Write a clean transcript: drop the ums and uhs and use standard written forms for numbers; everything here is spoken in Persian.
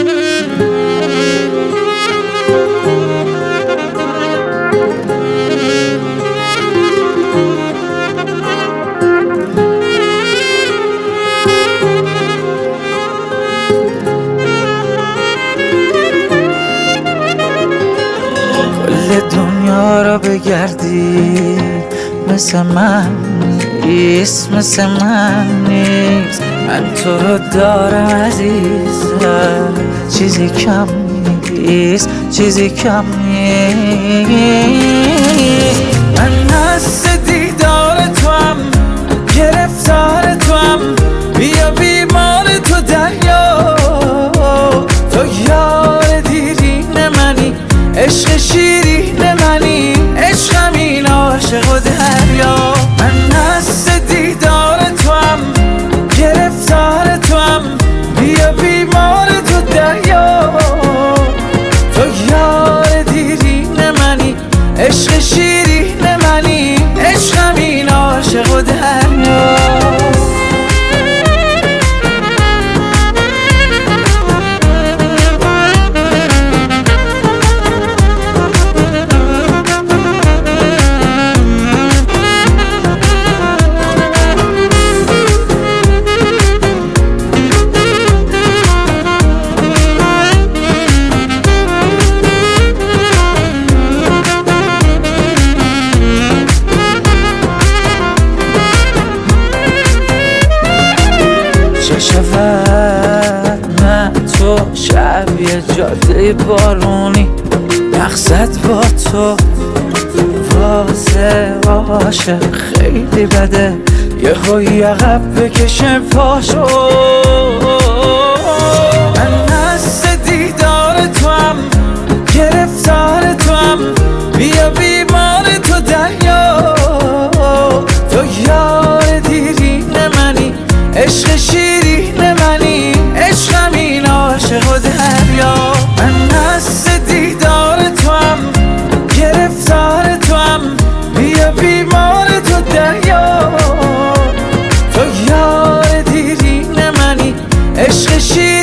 دنیا را بگردی مثل من نیست، مثل من نیست. من تو رو دارم عزیزم، چیزی کم نیست، چیزی کم نیست. من هست دیدار تو هم، گرفتار تو هم، بیا بیمار تو دریا. تو یار دیرین منی، عشق شیرین منی، عشقم این عاشق و دریا. من هست دیدار تو هم، گرفتار تو هم، بیا بیمار تو دریا. تو یار دیرین منی، عشق شیرین منی، عشقم این عاشق و دریا. شود من تو شب یه جاده بارونی، مقصد با تو واسه عاشق خیلی بده، یهو عقب بکشه پاشو. من هست دیدار تو هم، گرفتار تو هم، بیا بیمار تو دریا. تو یار دیرین منی، عشق شیرین منی، عشقم این عاشق و دریا. من هست دیدار تو هم، گرفتار تو هم، بیا بیمار تو دریا. تو یار دیرین منی، عشق شیرین